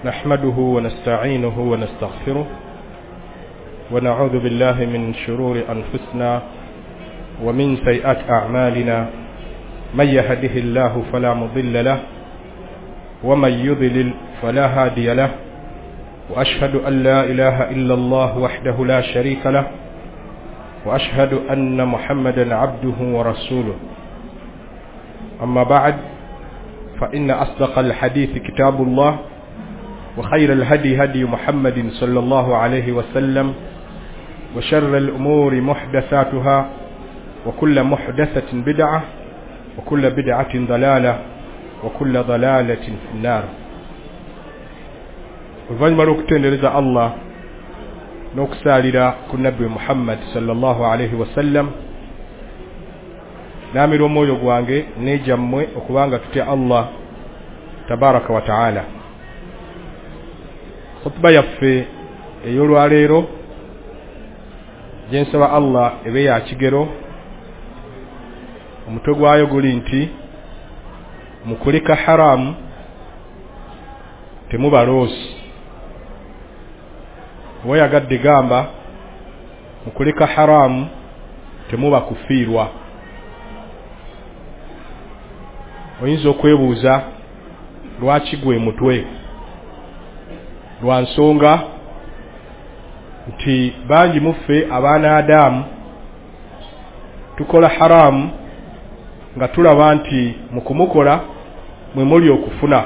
نحمده ونستعينه ونستغفره ونعوذ بالله من شرور أنفسنا ومن سيئات أعمالنا من يهده الله فلا مضل له ومن يضلل فلا هادي له وأشهد أن لا إله إلا الله وحده لا شريك له وأشهد أن محمدا عبده ورسوله. أما بعد، فإن أصدق الحديث كتاب الله، وخير الهدي هدي محمد صلى الله عليه وسلم، وشر الأمور محدثاتها، وكل محدثة بدعة، وكل بدعة ضلالة، وكل ضلالة في النار. oluvannyuma lw'okutendereza Allah n'okusaalira ku nabbi Muhammad sallallahu alaihi wasallam, naamira omwoyo gwange n'ejammwe okubanga tutya Allah tabaraka wa ta'ala. Khutba yaffe ey'olwaleero gye nsaba Allah ebe ya kigero, omutwe gwayo guli nti mu kuleka haramu temuba loosi. Wayagadde gamba mu kuleka haramu temuba kufiirwa. Oyinza okwebuuza lwaki gwe mutwe? Lwa nsonga nti bangi muffe abaana Adamu tukola haramu nga tulaba nti mu kumukola mwe muli okufuna,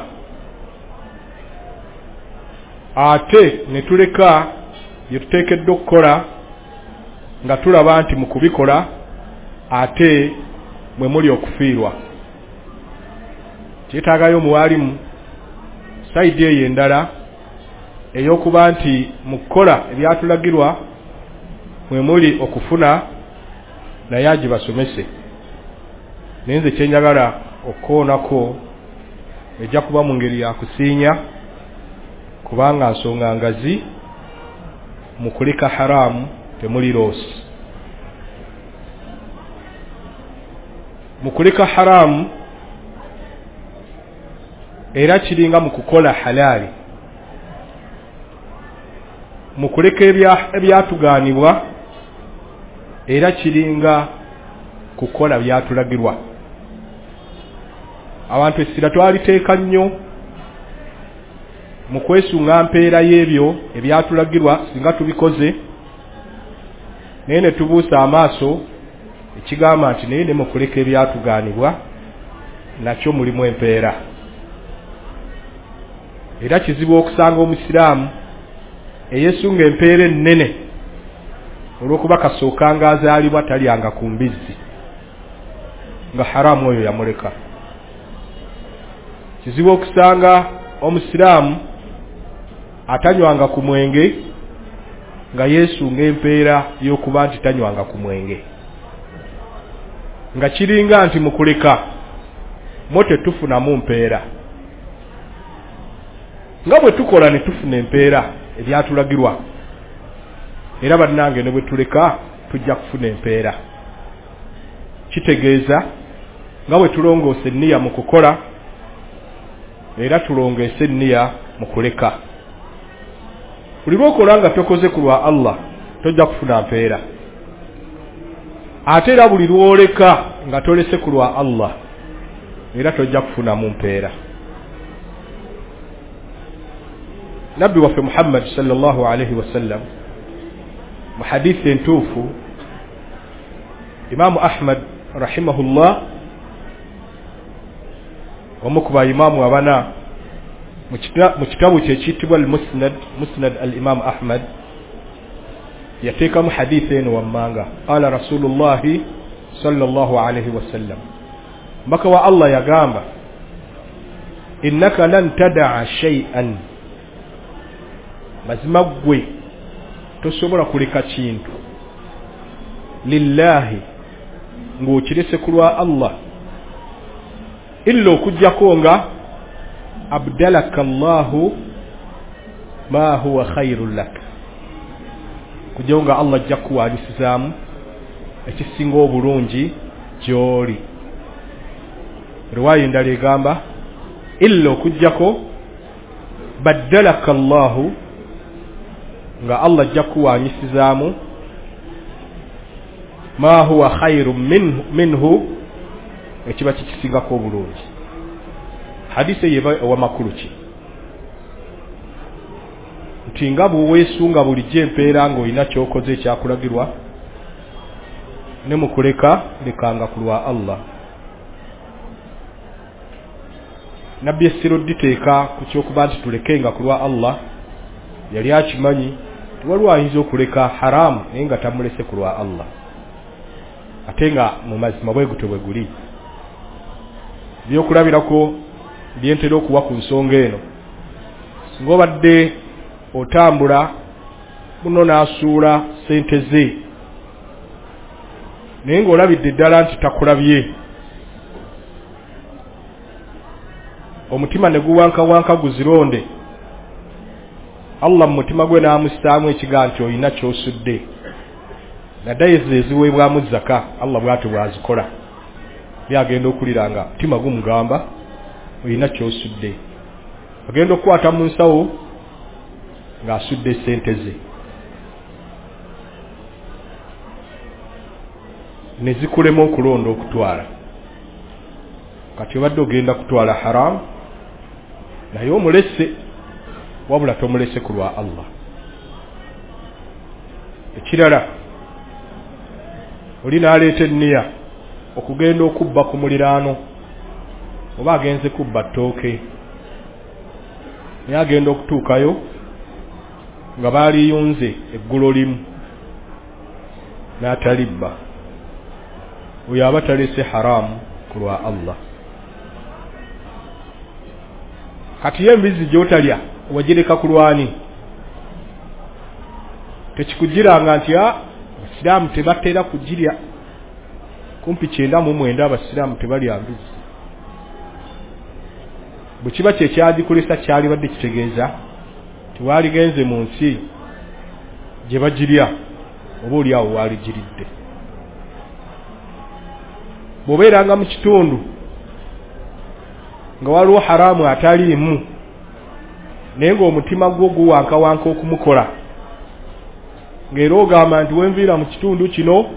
ate ne tuleka bye tuteekeddwa okukola nga tulaba nti mu kubikola ate mwe muli okufiirwa. Kyetaagayo omuwalimu sayidi eyo endala ey'okuba nti mu kukola ebyatulagirwa mwe muli okufuna, naye agibasomese. Naye nze kyenjagala okukoonako ejja kuba mu ngeri ya kusiinya, kubanga nsonga ngazi mu kuleka haramu temuli loosi. Mu kuleka haramu era kiringa mu kukola halaali. Mu kuleka ebyatugaanibwa era kiringa kukola byatulagirwa. Abantu essira twaliteeka nnyo mu kwesunga mpeera y'ebyo ebyatulagirwa singa tubikoze, naye ne tubuusa amaaso ekigamba nti naye ne mu kuleka ebyatugaanibwa nakyo mulimu empeera. Era kizibu okusanga omusiraamu eyesunga empeera ennene olw'okuba kasooka nga azaalibwa talyanga ku mbizzi nga haramu oyo yamuleka. Kizibu okusanga omusiraamu atanywanga ku mwenge nga yeesunga empeera y'okuba nti tanywanga ku mwenge, nga kiringa nti mu kuleka mo tetufunamu mpeera. Nga bwe tukola ne tufuna empeera ebyatulagirwa, era bannange ne bwe tuleka tujja kufuna empeera. Kitegeeza nga bwe tulongoosa enniya mu kukola, era tulongeese enniya mu kuleka. Buli lw'okola nga tokoze ku lwa Allah tojja kufuna mpeera, ate era buli lw'oleka nga tolese ku lwa Allah era tojja kufunamu mpeera. Nabbi waffe Muhammad sallallahu alaihi wasallam mu hadithi entuufu, Imaamu Ahmad rahimahullah, omu ku baimaamu abana mu kitabu kye ekiyitibwa al-Musnad, Musnad al-Imam Ahmad, yateekamu hadithi eno wammanga. Qala Rasulullahi sallallahu alaihi wasallam, mbaka wa Allah yagamba, innaka lan tada'a shay'an, mazima gwe tosobola kuleka kintu, lillahi ng'okirese ku lwa Allah, illa okujjako nga abdalaka Allahu ma huwa khairun lak, kujjawo nga Allah ajja kuwaalisizaamu ekisinga obulungi gy'oli. Riwaya endala egamba illa okujjako baddalaka Allahu nga Allah ajja kuwanyisizaamu ma huwa khairun minhu ekiba kikisingako obulungi. Hadisi yeva wa makulu ki nti nga bwesunga bulijjo empeera ng'olina kyokoze ekyakulagirwa ne mukuleka lekanga ku lwa Allah. Nabbi essiro diteeka ku kyokuba nti tulekenga ku lwa Allah yali akimanyi waliwo ayinza okuleka haramu naye nga tamulese ku lwa Allah ate nga mu mazima bwe gutyo bwe guli. Byokulabirako byentera okuwa ku nsonga eno singa obadde otambula muno n'asuula sente ze naye ng'olabidde ddala nti takulabye omutima ne guwankawanka guzironde Allah mu mutima gwe n'amusaamu ekiga nti olina ky'osudde naddaye eziweebwamu zaka Allah bw'atyo bw'azikola byagenda okulira nga mutima gumugamba olina ky'osudde agenda okukwata mu nsawo ng'asudde sente ze ne zikulema okulonda okutwala. Kati obadde ogenda kutwala haramu naye omulese wabula tomulese ku lwa Allah. Ekirala oli n'aleeta enniya okugenda okubba ku muliraano oba agenze kubba ttooke naye agenda okutuukayo nga baaliyunze eggulo limu n'atalibba oyo aba talese haramu ku lwa Allah. Kati y'embizi gy'otalya wagireka ku lwani tekikugiranga nti abasiraamu tebatera kugirya kumpi 99 abasiraamu tebalya mbizi. Bwe kiba kyekyagikulisa kyali badde kitegeeza tiwaaligenze mu nsi gye bagirya oba oli awo waaligiridde. Bw'obeeranga mu kitundu nga waliwo haramu ataliimu naye ng'omutima gwo guwankawanka okumukola ng'era ogamba nti wenviira mu kitundu kino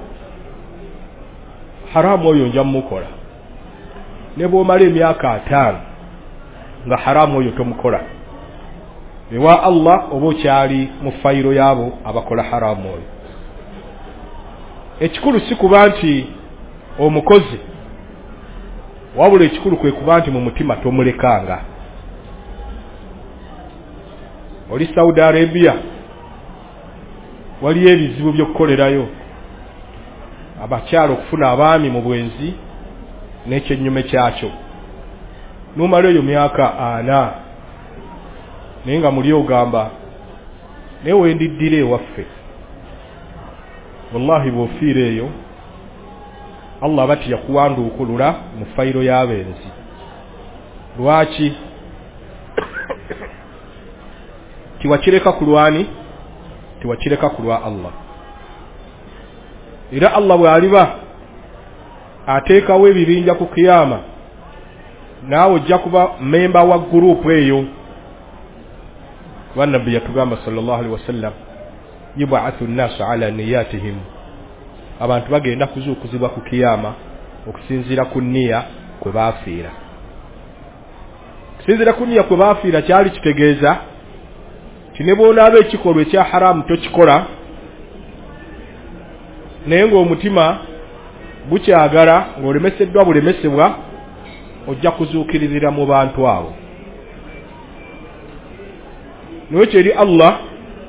haramu oyo nja mumukola, ne bw'omala emyaka 5 nga haramu oyo tomukola ewa Allah oba okyali mu fayiro yaabo abakola haramu oyo. Ekikulu si kuba nti omukozi wabula ekikulu kwe kuba nti mu mutima tomulekanga. Oli Saudi Arabia waliyo ebizibu by'okukolerayo abakyalo okufuna abaami mu bwenzi n'ekyennyume kyakyo n'omala eyo myaka 4 naye nga muli ogamba naye wendiddira ewaffe wallahi bw'ofiira eyo Allah bati yakuwanduukulula mu fayiro y'abenzi. Lwaki tiwakireka ku lwani? Tiwakireka ku lwa Allah. Era Allah bw'aliba ateekawo ebibinja ku kiyama naawe ojja kuba memba wa gurupu eyo. Wannabbi yatugamba sallallahu alaihi wasallam yub'athu an-nasu ala niyatihim, abantu bagenda kuzuukuzibwa ku kiyama okusinziira ku nniya kwe baafiira. Okusinziira ku nniya kwe baafiira kyali kitegeeza kine bw'onaaba ekikolwa ekya haramu tokikola naye ng'omutima gukyagala ng'olemeseddwa bulemesebwa ojja kuzuukiririra mu bantu abo. N'ekyo eri Allah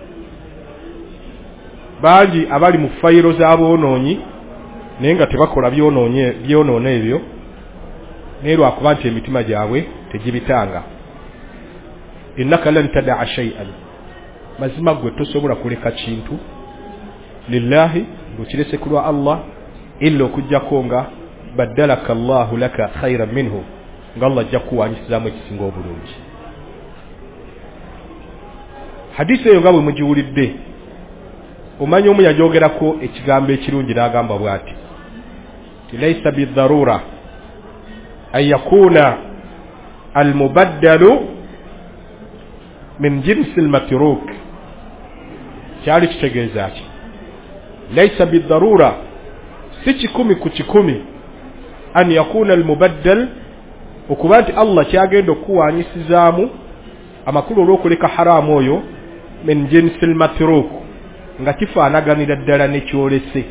bangi abali mu fayiro z'aboonoonyi naye nga tebakola byonoona ebyo naye lwakuba nti emitima gyabwe tegibitanga. Innaka lan tada'a shay'an, mazima gwe tosobola kuleka kintu lillahi ng'okirese ku lwa Allah illa okujjako nga baddalaka Allahu laka khayran minhu, nga Allah ajja kuwanyisizaamu ekisinga obulungi. Hadisi eyo nga bwe mugiwulidde omanyi omu yajogerako ekigambo ekirungi n'agamba bw'ati laysa bidharura an yakuna almubaddalu min jinsi almatruk kyali kitegeeza ki laysa bidarura si kikumi ku kikumi an yakuna almubaddal okuba nti Allah kyagenda okuwanyisizaamu amakulu olw'okuleka haramu oyo min jinsi almatruk nga kifaanaganira ddala ne kyolese.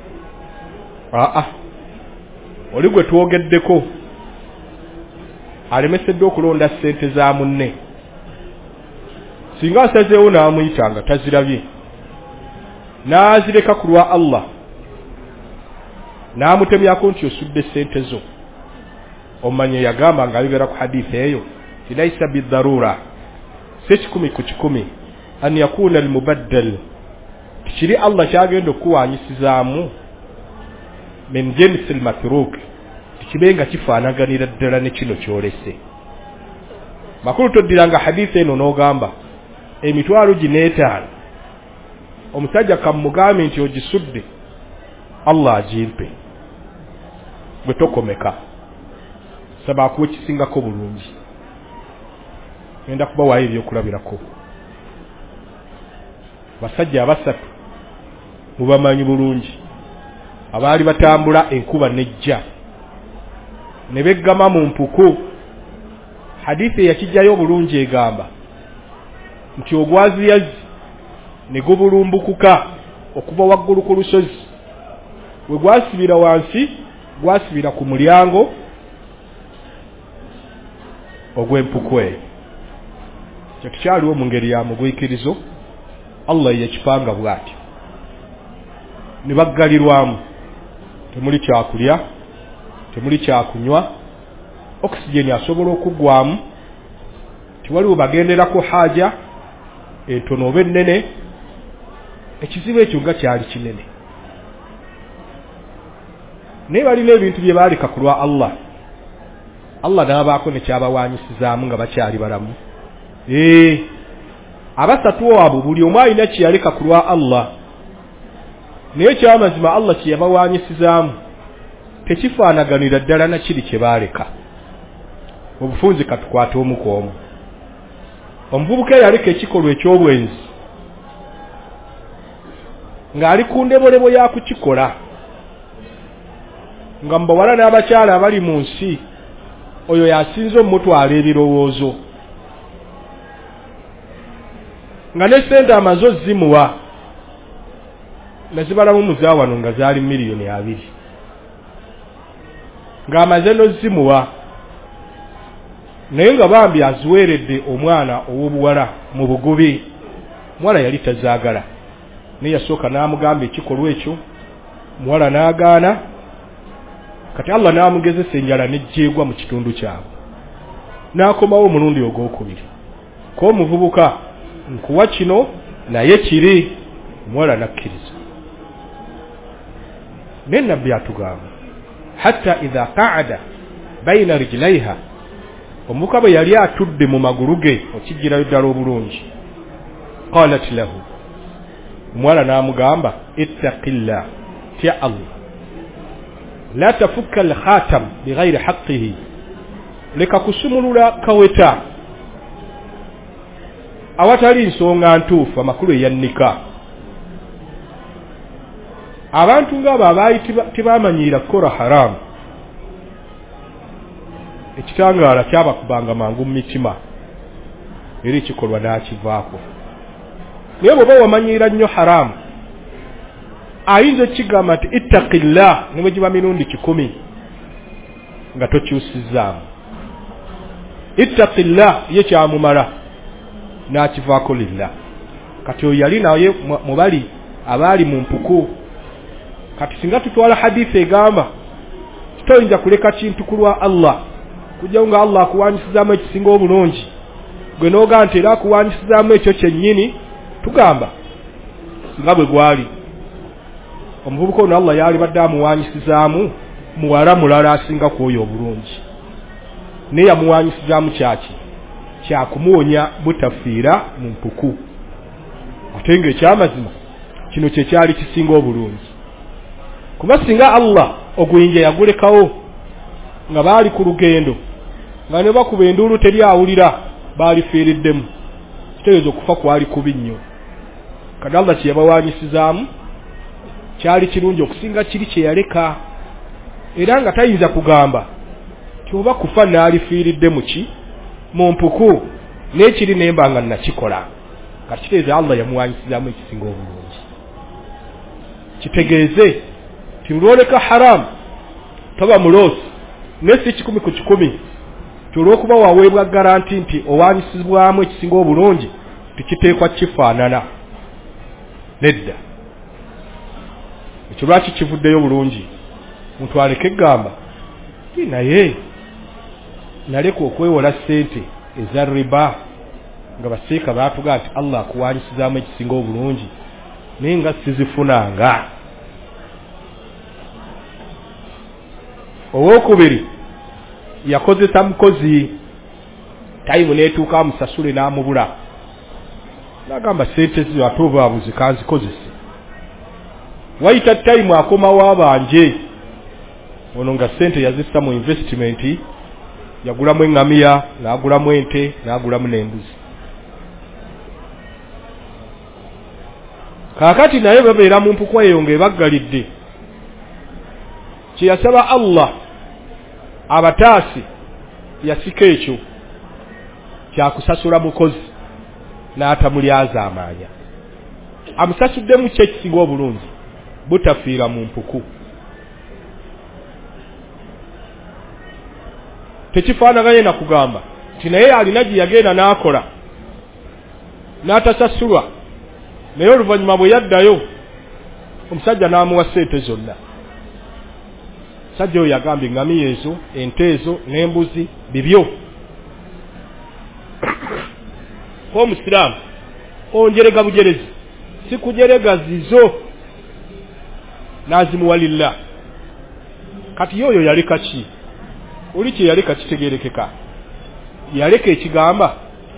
Oli gwe twogeddeko alemeseddwa okulonda ssente za munne, singa asazeewo n'amuyita nga tazirabye n'azireka ku lwa Allah n'amutemyako nti osudde ssente zo, omanye yagamba nga ayogera ku hadithi eyo ti laysa bidarura si kikumi ku kikumi an yakuna almubaddal tikiri Allah kyagenda okuwanyisizaamu min jinsi almatruk tikibenga kifaanaganira ddala ne kino kyolese. Makulu toddiranga hadithi eno n'ogamba emitwalo 5 omusajja kamugambe nti ogisudde Allah agimpe bwe tokomeka saba akuwa ekisingako bulungi. Ngenda kubawaayo ebyokulabirako. Basajja abasatu mubamanyi bulungi abaali batambula enkuba nejja ne beggama mu mpuku. Hadithi yakijjayo bulungi egamba nti ogwaziyazi ne gubulumbukuka okuva waggulu ku lusozi, we gwasibira wansi gwasibira ku mulyango ogw'empuku eyo. Kyetukyaliwo mu ngeri ya mugwikirizo Allah yakipanga bw'ati, ne baggalirwamu temuli kyakulya temuli kyakunywa, oxygen asobola okuggwamu, tiwaliwo bagenderako haja entono oba ennene. Ekizibu ekyo nga kyali kinene, naye balina ebintu bye baaleka ku lwa Allah. Allah n'abaako ne kyabawanyisizaamu nga bakyali balamu. Abasatu abo buli omu alina kye yaleka ku lwa Allah, naye kyamazima Allah kye yabawanyisizaamu tekifaanaganira ddala na kiri kye baaleka. Obufunzi katukwate omu ku omu. Omuvubuka yaleka ekikolwa eky'obwenzi ng'ali ku ndebolebo ya kukikola, nga mu bawala n'abakyala abali mu nsi oyo yasinze omutwala ebirowoozo, nga ne ssente amazo zimuwa nazibalamu muzaawano nga zaali miliyoni 2 ng'amaze nozimuwa, naye nga bambi aziweeredde omwana ow'obuwala mu bugubi. Muwala yali tazaagala, naye yasooka n'amugamba ekikolwa ekyo, muwala n'agaana. Kati Allah n'amugezesa enjala n'ejjeegwa mu kitundu kyabwe, n'akomawo omulundi ogwokubiri ko omuvubuka nkuwa kino naye kiri. Muwala nakkiriza. Ne nabbi atugamba hatta idha qa'ada bayna rijlaiha, omuvubuka bwe yali atudde mu magulu ge okijjirayo ddala obulungi, qalat lahu, muwala n'amugamba ittaqillah, tya Allah, la tafukka al-khatam bighayri haqqihi, leka kusumulula kaweta awatali nsonga ntuufu, amakulu eyannika. Abantu ng'abo abaali tebamanyiira kukola haramu, ekitangaala kyabakubanga mangu mu mitima era ekikolwa n'akivaako. Naye bw'oba wamanyiira nnyo haramu, ayinza okigamba nti ittaqillah ne bwe giba mirundi 10 nga tokyusizzaamu. Ittaqillah ye kyamumala n'akivaako lillah. Kati oyo yali naye mu bali abaali mu mpuku. Kati singa tutwala hadithi egamba toyinza kuleka kintu ku lwa Allah kujja nga Allah akuwanyisizaamu ekisinga obulungi, gwe n'ogamba nti era akuwanyisizaamu ekyo kyennyini, tugamba nga bwe gwali omuvubuka ono Allah yali badde amuwanyisizaamu muwala mulala asinga ku oyo obulungi, naye yamuwanyisizaamu kyaki kyakumuwonya butafiira mu mpuku. Ate ng'ekyamazima kino kye kyali kisinga obulungi, kuba singa Allah oguyinja yagulekawo nga baali ku lugendo nga ne bakuba enduulu teri awulira baalifiiriddemu, kitegeeza okufa kwali kubi nnyo kati Allah kye yabawaanyisizaamu kyali kirungi okusinga kiri kye yaleka era nga tayinza kugamba kyoba kufa naalifiiridde muki mu mpuku n'ekiri nemba nga nakikola kati kitegeeza Allah yamuwaanyisizaamu ekisinga obulungi kitegeeze tilwoleka haramu toba muloosi nesi 100 ku 100 tulwokuba waweebwa garanti nti owaanyisibwamu ekisinga obulungi tikiteekwa kifaanana nedda ekyo lwaki kivuddeyo bulungi muntu aleke egamba naye naleka okwewola ssente eza riba nga baseeka baatuga nti Allah akuwaanyisizaamu ekisinga obulungi naye nga sizifunanga. Owokubiri yakozesa mukozi tayimu neetuuka amusasule n'amubula n'agamba ssente zizo ate obaabuzi kanzikozese wayita tayimu akomawo abanje ono nga ssente yazissa mu investment yagulamu eŋŋamiya n'agulamu ente n'agulamu n'embuzi kaakati naye babeera mu mpukwa eyo ng'ebaggalidde kye yasaba Allah abataasi yasika ekyo kyakusasula mukozi n'atamulyaza amaanya amusasuddemu kye ekisinga obulungi butafiira mu mpuku tekifaanaganye na kugamba nti naye alina gye yagenda n'akola n'atasasulwa naye oluvannyuma bwe yaddayo omusajja n'amuwa ssente zonna sajja oyo yagambye eŋŋamiya ezo ente ezo n'embuzi bibyo omusiraamu onjerega bujerezi si kujerega zizo n'azimuwalilla kati yoyo yaleka ki oli kye yaleka kitegerekeka yaleka ekigamba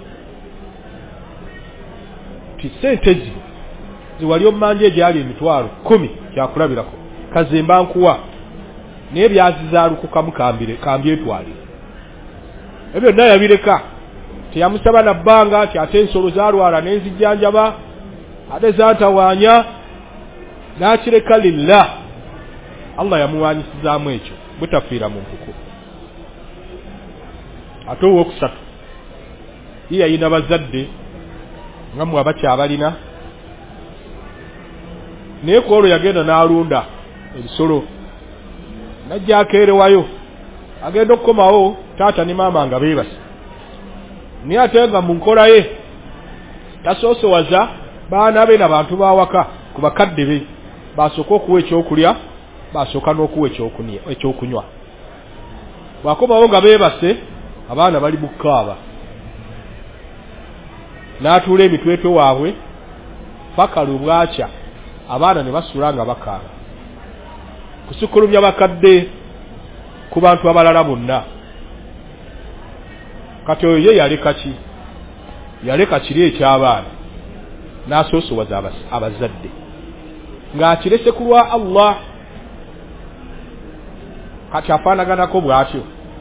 ti ssente zi ziwali ommanja egyali 10,000 kyakulabirako kazemba nkuwa naye byazizaalukukamu kambyetwalire ebyo byonna yabireka teyamusaba na bbanga nti ate ensolo zaalwala n'enzijjanjaba ate zaatawaanya n'akireka lillah Allah yamuwaanyisizaamu ekyo butafiira mu mpuku. Ate owookusatu ye yalina bazadde nga mmwe abakyabalina naye ku olwo yagenda n'alunda ebisolo najja akeerewayo agenda okukomawo taata ne maama nga beebase naye ate nga mu nkola ye tasoosowaza baana be n'abantu bawaka ku bakadde be basooka okuwa ekyokulya basooka n'okuwa ekyokunywa bwakomawo nga beebase abaana bali bukaaba n'atuula emitwetwe waabwe paka lubwakya abaana ne basula nga bakaaba kusukulumya bakadde ku bantu abalala bonna. Kati oyo ye yaleka ki? Yaleka kiri eky'abaana n'asoosowaza abazadde ng'akirese ku lwa Allah. Kati afaanaganako bw'atyo,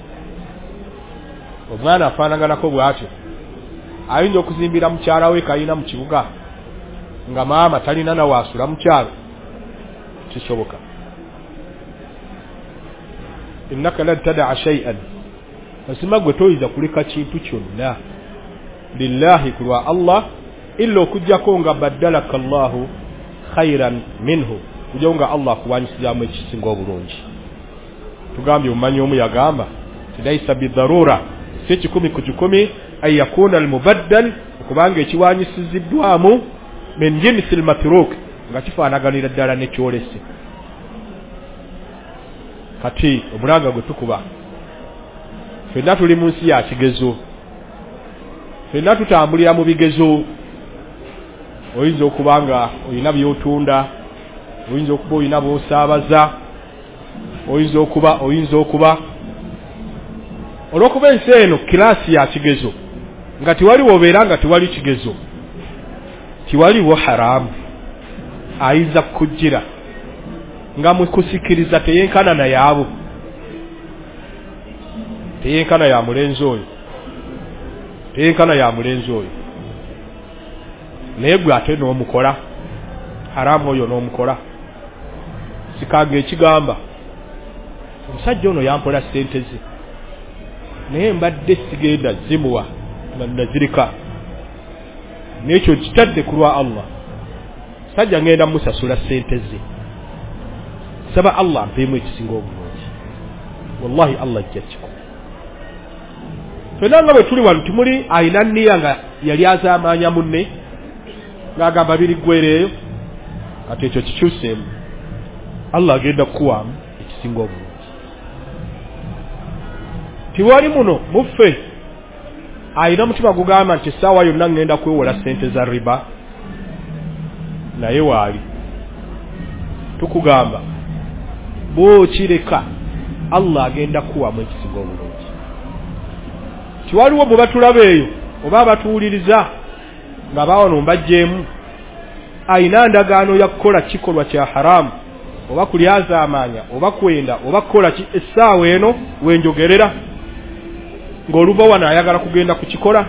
omwana afaanaganako bw'atyo ayinza okuzimbira mukyala we kayina mu kibuga nga maama talina na waasula mukyalo, kisoboka. Innaka lan tada'a shay'an, asima gwe toyiza kuleka kintu kyonna lillahi kulwa Allah illa okujjako nga baddalaka Allahu khairan minhu, kujjako nga Allah akuwanyisizaamu ekisinga obulungi. Tugambye omumanyi omu yagamba tilaisa bidharura si 10 ku 10 ay yakuna almubaddal okubanga ekiwanyisiziddwamu min jinsi almatruk nga kifaanaganira ddala nekyolese. Kati omulanga gwe tukuba ffenna tuli mu nsi ya kigezo, ffenna tutambulira mu bigezo. Oyinza okuba nga olina by'otunda, oyinza okuba olina b'osaabaza, oyinza okuba olw'okuba ensi eno kiraasi ya kigezo nga tiwaliwo obeera nga tiwali kigezo, tiwaliwo haramu ayinza kukujjira nga mukusikiriza teyenkana na yaabo, teyenkana ya mulenzi oyo, teyenkana ya mulenzi oyo. naye gwe ate n'omukola haramu oyo n'omukola sikage ekigamba omusajja ono yampola ssente ze naye mbadde sigenda zimuwa nazirika n'ekyo kitadde ku lwa Allah sajja ngenda musasula ssente ze saba Allah mpeemu ekisinga obulungi wallahi Allah ajja kikola fenanga bwe tuli wano tumuli ayina nniya nga yali azaamaanya munne ng'agamba biri ggwereeyo kati ekyo kikyuseemu Allah agenda kukuwaamu ekisinga obulungi tiwali muno muffe ayina mutima gugamba nti essaawa yonna ngenda kwewola ssente za riba naye waali tukugamba bw'okireka Allah agenda kukuwaamu ekisinga obulungi tiwaliwo bwe batulaba eyo oba abatuwuliriza nga baawano mbajjeemu ayina ndagaano ya kukola kikolwa kya haramu oba kulyazaamaanya oba kwenda oba kukola ki essaawa eno wenjogerera ng'oluva wano ayagala kugenda kukikola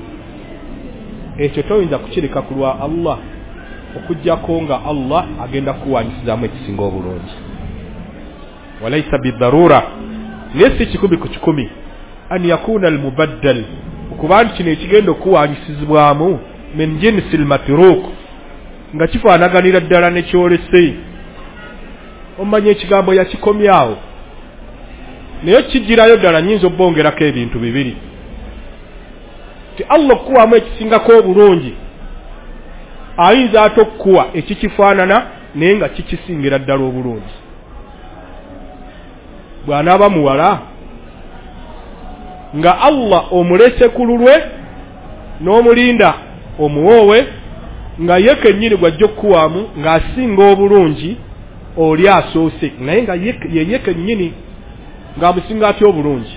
ekyo toyinza kukireka ku lwa Allah okujjako nga Allah agenda kukuwaanyisizaamu ekisinga obulungi walaysa bidharura naye si kikumi ku kikumi an yakuna almubaddal okuba nti kino ekigenda okukuwaanyisizibwamu min jinsi almatruuk nga kifaanaganira ddala ne kyolese omanya ekigambo yakikomyawo naye kijjirayo ddala nyinza obbongerako ebintu bibiri ti Allah okukuwamu ekisingako obulungi ayinza ate okukuwa ekikifaanana naye nga kikisingira ddala obulungi bw'anaaba muwala nga Allah omulese ku lulwe n'omulinda omuwoowe nga ye kennyini gw'ajja okukuwaamu ng'asinga obulungi oli asoose naye nga ye kennyini ng'amusinga atya obulungi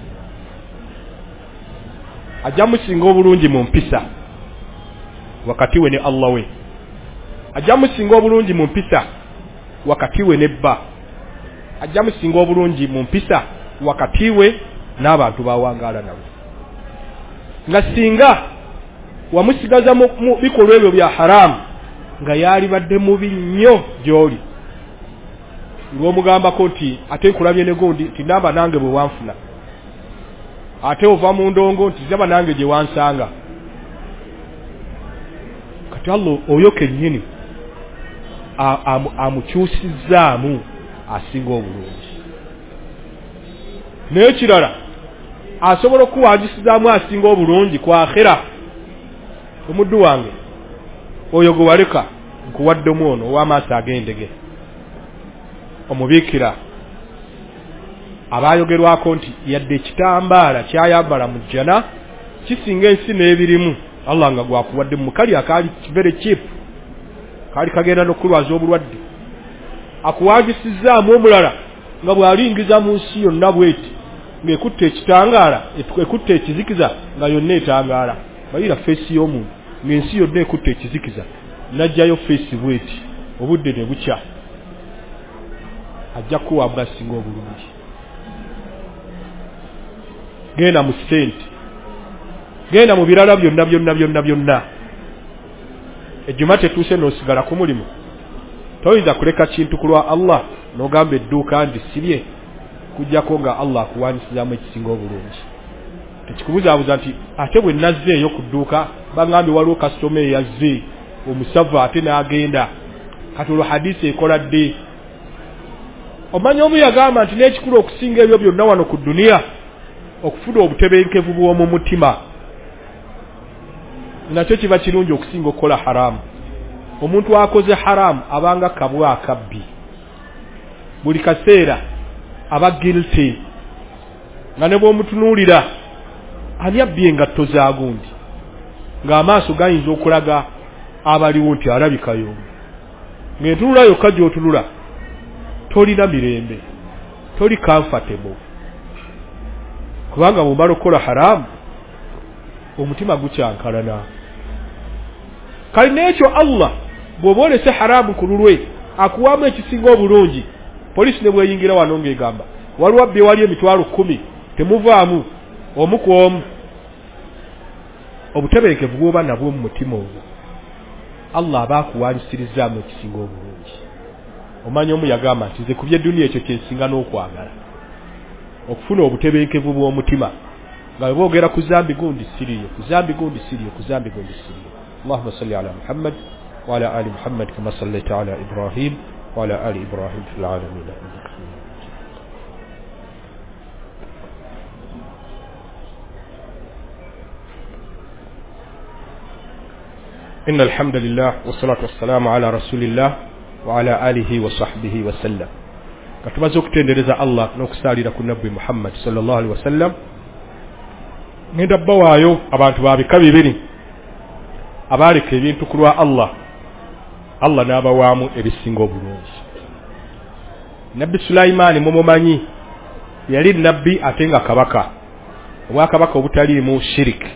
ajja musinga obulungi mu mpisa wakati we ne Allah we ajja musinga obulungi mu mpisa wakati we ne bba ajja musinga obulungi mu mpisa wakati we n'abantu bawangaala nabo nga singa wamusigaza mu bikolwa ebyo bya haramu nga yalibadde mubi nnyo gy'oli ng'omugambako nti ate nkulabye ne gundi nti ndaba nange bwe wanfuna ate ova mu ndongo nti ndaba nange gye wansanga kati Allah oyo kennyini amukyusizzaamu asinga obulungi naye kirala asobola okukuwaanyisizaamu asinga obulungi ku akhera omuddu wange oyo gwe waleka nkuwaddemu ono ow'amaaso ag'endege omubiikira abaayogerwako nti yadde ekitambaala kyayambala mu jjana kisinga ensi n'ebirimu Allah nga gwakuwadde mu kali akaali very cheap kaali kagenda n'okulwaza obulwadde akuwaanyisizaamu omulala nga bw'alingiza mu nsi yonna bweti ng'ekutte ekitangaala ekutte ekizikiza nga yonna etangaala bayira feesi y'omuntu ng'ensi yonna ekutte ekizikiza najjayo feesi bweti obudde ne bukya ajja kuwaamu asinga obulungi genda mu ssente genda mu birala byonna ejjuma tetuuse n'osigala ku mulimu toyinza kuleka kintu ku lwa Allah n'ogamba edduuka ndisibye kujjako nga Allah akuwaanyisizaamu ekisinga obulungi tekikubuzaabuza nti ate bwe nazzeeyo ku dduuka baŋŋambye waliwo kasitoma eyazze omusava ate n'agenda kati olwo hadisi ekola dde omanya omu yagamba nti n'ekikulu okusinga ebyo byonna wano ku duniya okufuna obutebenkevu bw'omu mutima nakyo kiba kirungi okusinga okukola haramu omuntu akoze haramu abanga kabwa akabbi buli kaseera aba guilty nga ne bw'omutunuulira ani abbye engatto za gundi ng'amaaso gayinza okulaga abaliwo nti alabikayo ng'entunula yokka gy'otunula tolina mirembe toli comfortable kubanga bw'omala okukola haramu omutima gukyankalana kale n'ekyo Allah bw'oba olese haramu ku lulwe akuwaamu ekisinga obulungi poliisi ne bweyingira wano ng'egamba waliwo abbi wali emitwalo 10 temuvaamu omu ku omu obutebenkevu bw'oba nabwo mu mutima ogwo Allah abakuwalisirizamu ekisinga obulungi. Omanyi omu yagamba nti nze ku by'edduniya ekyo kyensinga n'okwagala okufuna obutebenkevu bw'omutima nga bwe boogera ku zambi gundi siriyo, ku zambi gundi siriyo, ku zambi gundi siriyo. Allahumma salli ala Muhammad wa ala ali Muhammad kama sallaita ala Ibrahim wa ala ali Ibrahim fil alamin. إن الحمد لله والصلاة والسلام على رسول الله وعلى آله وصحبه وسلم. katumaze okutendereza Allah n'okusalira ku nabbi Muhammad sallallahu alaihi wasallam. Ngenda bawaayo abantu babika bibiri abaleka ebintu ku lwa Allah n'abawaamu ebisinga obulungi. Nabbi Sulaiman mumumanyi yali nabbi ate nga kabaka, obwakabaka obutaliimu shiriki.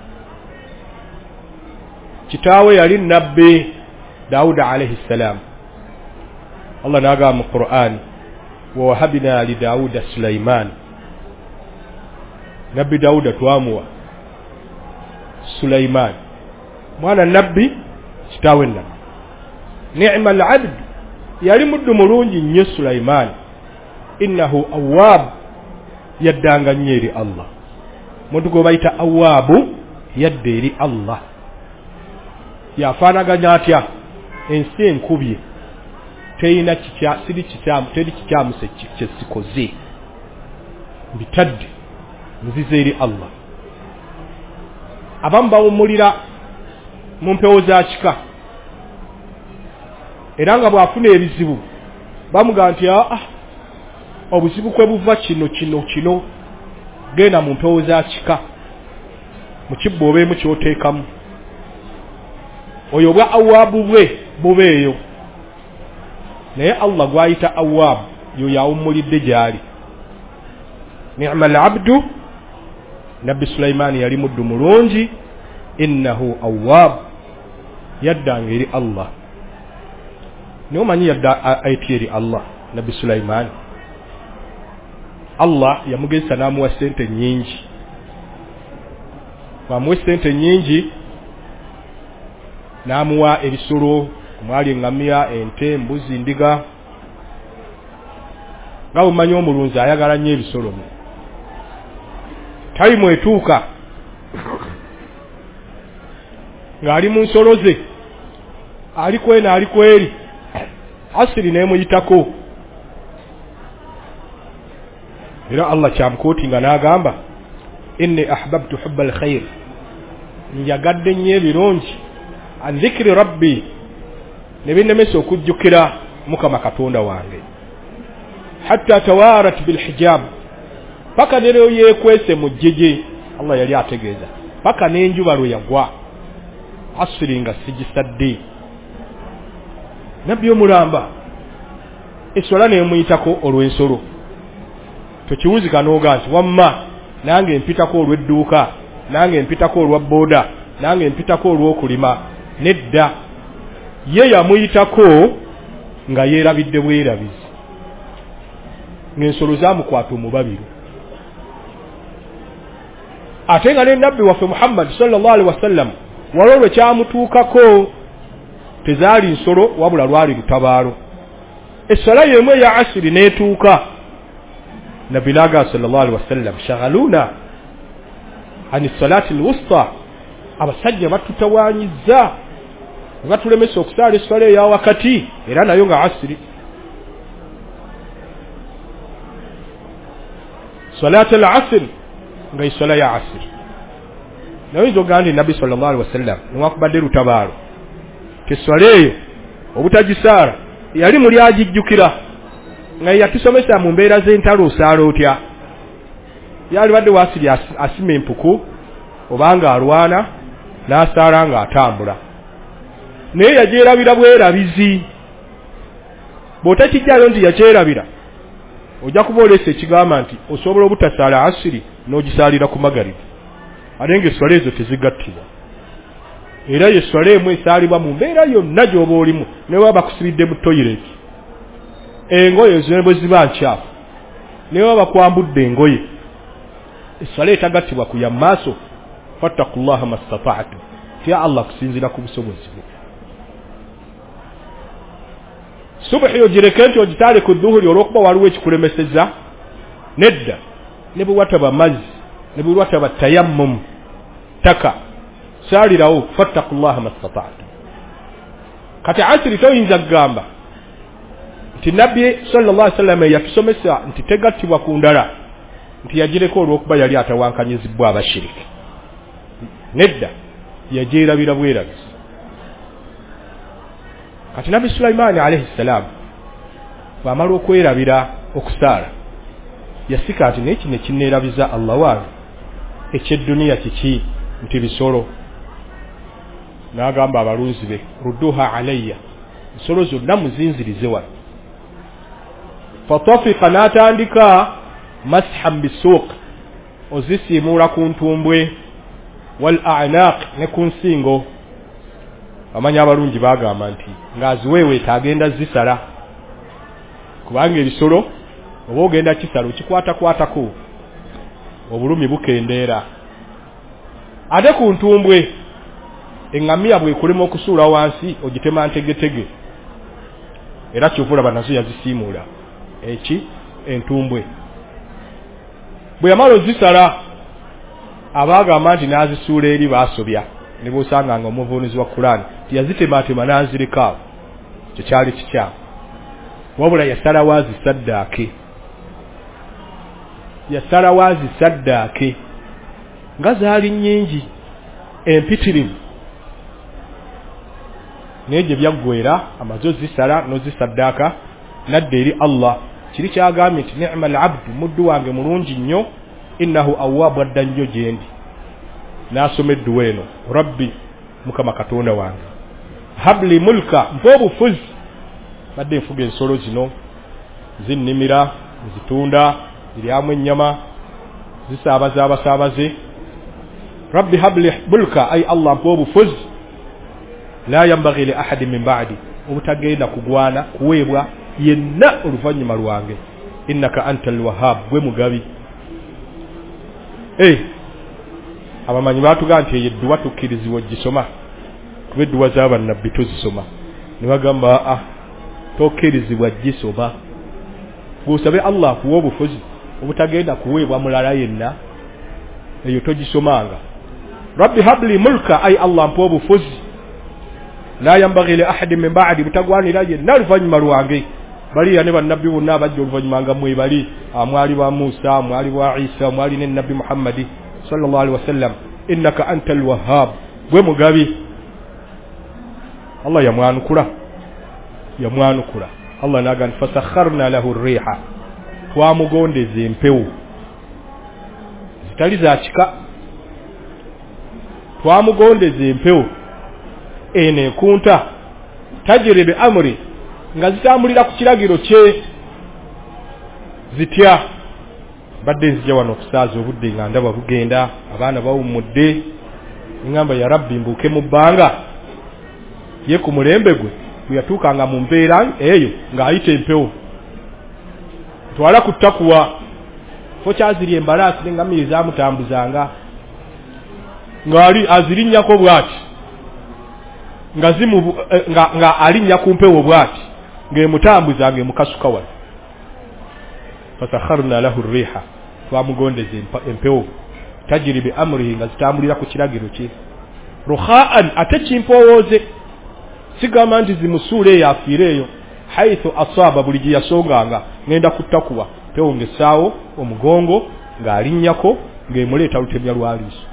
Kitaawe yali nabbi Daawuda alayhi salam. Allah n'agamba mu Qur'an wa wahabna li Daawuda Sulaiman. Nabbi Daawuda twamuwa Sulaiman mwana nabbi kitaawe nabbi. Ni'mal abd, yali muddu mulungi nnyo Sulaiman. Innahu awwab, yaddanga nnyo eri Allah. Muntu gwe bayita awwaabu yadda eri Allah. Yafaanaganya atya? Ensi enkubye teyina teri kikyamu kyesikoze, mbitadde nzize eri Allah. Abamu bawummulira mu mpewo za kika, era nga bw'afuna ebizibu bamugamba nti obuzibu kwe buva kino genda mu mpewo za kika, mu kibbo obeemu kyoteekamu. Oyo obwa awaabu bwe bubeeyo, naye Allah gwayita awaabu yo yawummulidde gyali. Ni'mal abdu, Nabbi Sulaiman yali muddu mulungi. Innahu awwaab, yaddanga eri Allah. Niyo manyi yadda ayiti eri Allah Nabbi Sulaiman. Allah yamugezesa n'amuwa sente nyingi. Bamuwa sente nyingi n'amuwa ebisolo, omwali eŋŋamiya, ente, embuzi, ndiga. Nga bumanyi omulunzi ayagala nnyo ebisolo. Tayimu etuuka ng'ali mu nsolo ze, ali kwena ali kweri, asiri n'emuyitako. Era Allah kyamukootinga n'agamba inni ahbabtu hubba alkhair, njagadde nnyo ebirungi, an dhikri rabbi, ne binnemesa okujjukira Mukama Katonda wange. Hatta tawarat bilhijab, paka nero yekwese mu jjeje. Allah yali ategeeza paka n'enjuba lwe yagwa, asiri nga sigisadde. Nabbi omulamba eswala n'emuyitako olw'ensolo. Tokiwuzika n'oga nti wamma nange mpitako olw'edduuka, nange mpitako olwa booda, nange mpitako olw'okulima. Nedda, ye yamuyitako nga yeerabidde bwerabizi, ng'ensolo zaamukwata omubabiru. Ate nga ne nabbi waffe Muhammad sallallahu alaihi wasallam waliwo lwe kyamutuukako tezaali nsolo wabula lwali lutabaalo. Essala y'emu eya asiri n'etuuka, nabbi n'agamba sallallahu alaihi wasallam shaghaluna ani salati alwusta, abasajja batutawaanyizza batulemesa okusaala essala eya wakati, era nayo nga asiri. Salat al-asr nga essala ya asiri. Naye nzogandi nabbi sallallahu alaihi wasallam niwakubadde lutabaalo essala eyo obutagisaala yali muli agijjukira, nga yatusomesa mu mbeera z'entalo osaala otya. Yali badde wasiri asima empuku obanga alwana n'asaala nga atambula, naye yagyerabira bwerabizi. Bw'otakijjayo nti yakyerabira, ojja kuba oleesa ekigamba nti osobola obutasaala asiri n'ogisaalira ku magaribi, ate ng'esswala ezo tezigattibwa. Era y'esswala emu esaalibwa mu mbeera yonna gy'oba olimu, ne waba bakusibidde mu toyireti, engoye ezo bwe ziba nkyafu, ne waba kwambudde engoye, esswala etagattibwa ku ya maaso. Fattakullaha mastata'tu, tya Allah kusinzira ku busobozi bwo. subhi ogireke nti ogitale ku dhuhuri olwokuba waliwo ekikulemeseza nedda ne bwe wataba mazzi ne bwe wataba tayammum taka salirawo fattaqullaha mastata'tum kati asiri toyinza kugamba nti nabbi sallallahu alaihi wasallam yatusomesa nti tegattibwa ku ndala nti yagireko olwokuba yali atawankanyizibwa abashiriki nedda yajeerabira bwerabizi kati nabbi Sulaiman alayhi salam bamala okwerabira okusaala yasika ati neki ne kinerabiza Allah wange ekyeddunia kiki nti bisolo n'agamba abalunzi be rudduha alayya nsolo zonna muzinzirize wano fatafiqa n'atandika mashan bisuuq ozisiimuula ku ntumbwe wal a'naq ne ku nsingo amanya abalungi bagamba nti ng'aziweewe tagenda zisala kubanga ebisolo oba ogenda kisalo kikwatakwatako obulumi bukendeera ate ku ntumbwe engamiya bwekulema okusuula wansi ogitema ntegetege era kyovulaba nazo yazisiimuula entumbwe bwe yamala ozisala abagamba nti n'azisuula eri baasobya ne bw'osanga nga omuvuunizi wa Qur'an tiyazitematema n'azireka kyo kyali kikyamu wabula yasala wazisaddaake nga zaali nnyingi empitirivu naye gye byaggwera amaze zisala n'ozisaddaaka nadda eri Allah kiri kyagambye nti ni'mal abdu muddu wange mulungi nnyo innahu awwaabu adda nnyo gyendi n'asoma edduwa eno rabbi mukama katonda wange habli mulka mpa obufuzi badde nfuga ensolo zino zinnimira nzitunda ziryamu ennyama zisaabaza abasaabaze rabbi habli mulka ay Allah mpa obufuzi la yambaghi li ahadin min ba'di obutagenda kugwana kuweebwa yenna oluvannyuma lwange innaka antal wahhab gwe mugabi abamanyi baatuga nti edduwa tukkirizibwa ogisoma kuba edduwa z'abannabbi tuzisoma ne bagamba tokkirizibwa gisoma gwosabe Allah kuwa obufuzi obutagenda kuweebwa mulala yenna eyo togisomanga rabbi habli mulka ay Allah mpa obufuzi la yambaghi li ahadin min ba'di butagwanira yenna oluvannyuma lwange baliya ne bannabbi bonna abajja oluvannyuma nga mwe bali mwali ba Musa mwali wa Isa mwali ne nabbi Muhammad sallallahu alaihi wasallam innaka antal wahhab gwe mugabi Allah yamwanukula Allah nagan fasakharna lahu ar-riha twamugondeze empewo zitali za kika twamugondeze empewo ene kunta tajribi amri nga zitambulira ku kiragiro kye zitya badde nzija wano okusaaza obudde nga ndaba bugenda abaana bawummudde ngamba ya rabbi mbuke mu bbanga ye ku mulembe gwe kuyatuukanga mu mbeera eyo ng'ayita empewo twala ku ttakuwa fo kyaziri embalaasi n'engamiya ezamutambuzanga ng'ali azirinnyako bw'ati nga alinnya ku mpewo bw'ati ng'emutambuza ng'emukasuka wano fasakharna lahu ar-riha twamugondeze empewo tajiri bi amrihi nga zitambulira ku kiragiro kye ruhaan ate kimpowooze sigamba nti zimusuule eyo afiireeyo haithu asaba buli gye yasonganga ngenda kuttakuwa pewo ng'essaawo omugongo ng'alinnyako ng'emuleeta lutemya lwaliiso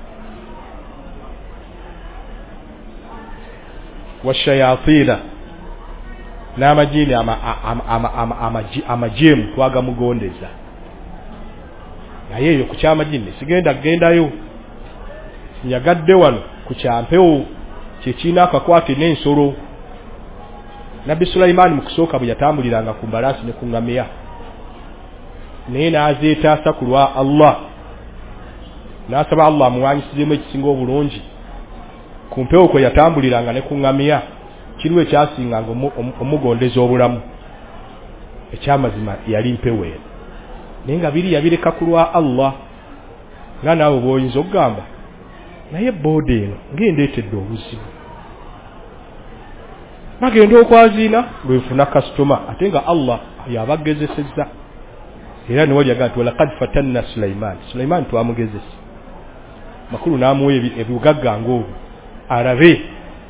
washayatina n'amajini amajemu twagamugondeza naye eyo ku kyamajini sigenda kugendayo nyagadde wano ku kyampewo kyekiina akakwate n'ensolo nabbi Sulaiman mu kusooka bwe yatambuliranga ku mbalaasi ne ku ngamiya naye n'azeetaasa ku lwa Allah n'asaba Allah amuwanyisizemu ekisinga obulungi ku mpewo kwe yatambuliranga ne ku ngamiya kiriwo ekyasinganga omugondeza obulamu ekyamazima yali mpewo eno naye nga biri yabireka ku lwa Allah nga naawe bw'oyinza okugamba naye booda eno ng'endeetedde obuzibu bagenda okwazina lwefuna customer ate nga Allah yabagezesezza era ne wali agati walaqad fatanna Sulaiman twamugezesa makulu namuwa ebugagga ng'obwo arabe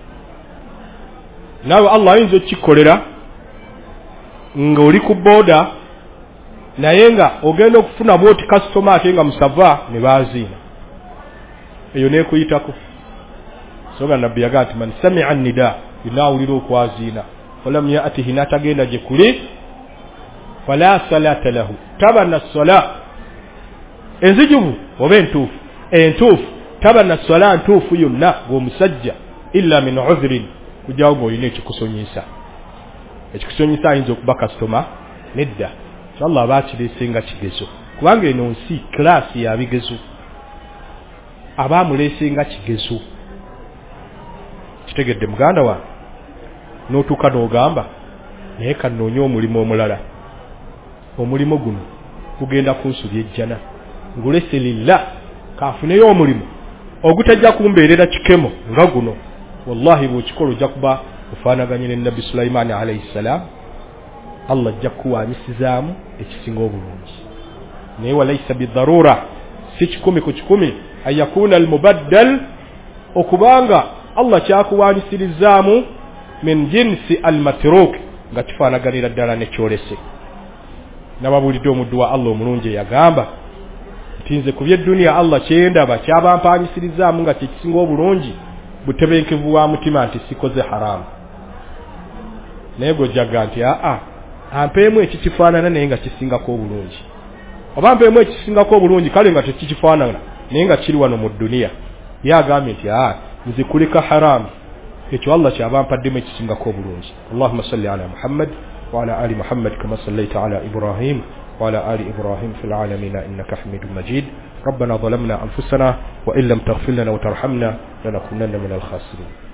nawe Allah ayinza okukikolera nga oli ku boda naye nga ogenda okufuna bwoti customer ate nga musava ne bazina eyo nekuyitako soga nabbi yagati man sami'a an-nida inawulira okwazina walam ya'tihi natagenda gye kuli fala salata lahu tabana sala enzijubu oba entuufu tabana sala ntuufu yonna g'omusajja illa min udhrin kujawo ng'olina ekikusonyisa ayinza okuba customer nedda inshallah abakirese nga kigezo kubanga eno nsi klasi ya bigezo abamulese nga kigezo kitegedde muganda wa n'otuuka n'ogamba naye kannoonya omulimu omulala omulimu guno gugenda kunsubi ejjana ngulese lillah kafuneyo omulimu ogutajja kumbeerera kikemo nga guno wallahi bw'okikola ojja kuba ofaanaganye ne nabbi Sulaiman alayhi salam Allah ajja kuwaanyisizaamu ekisinga obulungi naye walaysa bidarura si kikumi ku kikumi ayakuna almubaddal okubanga Allah kyakuwaanyisirizaamu min jinsi almatruk nga kifaanaganira ddala nekyolese nababulidde omuddu wa Allah omulungi yagamba nti nze ku by'edduniya Allah kyendaba kyabampaanyisirizaamu nga kyekisinga obulungi butebenkevu wa mutima nti sikoze haramu naye gojjaga nti ampeemu ekikifaanana naye nga kisingako obulungi oba ampeemu ekisingako obulungi kale nga tekikifaanana naye nga kiri wano mu dduniya ye agambye nti nze kuleka haramu ekyo Allah kyabampademu ekisingako obulungi Allahumma salli ala Muhammad wa ala ali Muhammad kama sallaita ala Ibrahim wa ala ali Ibrahim fil alamin innaka Hamidum Majid ربنا ظلمنا أنفسنا وإن لم تغفر لنا وترحمنا لنكونن من الخاسرين